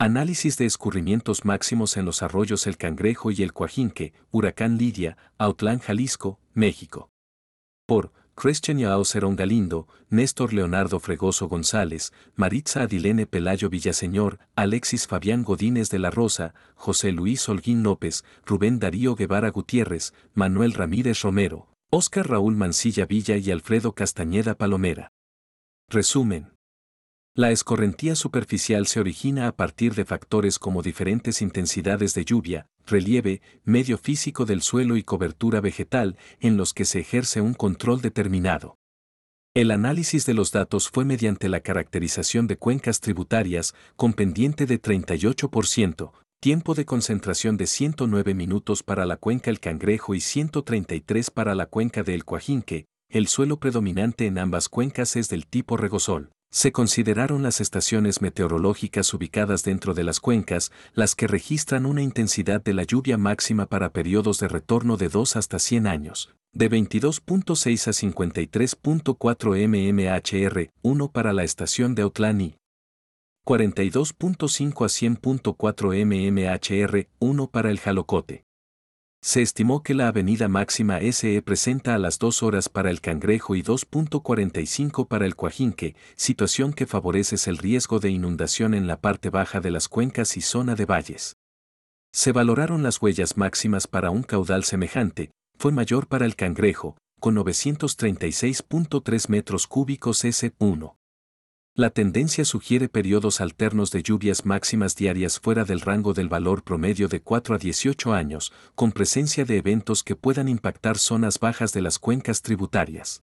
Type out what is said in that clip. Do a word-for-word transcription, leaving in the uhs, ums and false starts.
Análisis de escurrimientos máximos en los arroyos El Cangrejo y El Coajinque, Huracán Lidia, Autlán, Jalisco, México. Por Christian Yaucerón Galindo, Néstor Leonardo Fregoso González, Maritza Adilene Pelayo Villaseñor, Alexis Fabián Godínez de la Rosa, José Luis Holguín López, Rubén Darío Guevara Gutiérrez, Manuel Ramírez Romero, Óscar Raúl Mancilla Villa y Alfredo Castañeda Palomera. Resumen. La escorrentía superficial se origina a partir de factores como diferentes intensidades de lluvia, relieve, medio físico del suelo y cobertura vegetal, en los que se ejerce un control determinado. El análisis de los datos fue mediante la caracterización de cuencas tributarias, con pendiente de treinta y ocho por ciento, tiempo de concentración de ciento nueve minutos para la cuenca El Cangrejo y ciento treinta y tres para la cuenca de El Coajinque. El suelo predominante en ambas cuencas es del tipo regosol. Se consideraron las estaciones meteorológicas ubicadas dentro de las cuencas, las que registran una intensidad de la lluvia máxima para periodos de retorno de dos hasta cien años, de veintidós punto seis a cincuenta y tres punto cuatro milimetros, uno para la estación de Autlán y cuarenta y dos punto cinco a cien punto cuatro milimetros, uno para el Jalocote. Se estimó que la avenida máxima S E presenta a las dos horas para El Cangrejo y dos punto cuarenta y cinco para El Coajinque, situación que favorece el riesgo de inundación en la parte baja de las cuencas y zona de valles. Se valoraron las huellas máximas para un caudal semejante, fue mayor para El Cangrejo, con novecientos treinta y seis punto tres metros cúbicos S uno. La tendencia sugiere periodos alternos de lluvias máximas diarias fuera del rango del valor promedio de cuatro a dieciocho años, con presencia de eventos que puedan impactar zonas bajas de las cuencas tributarias.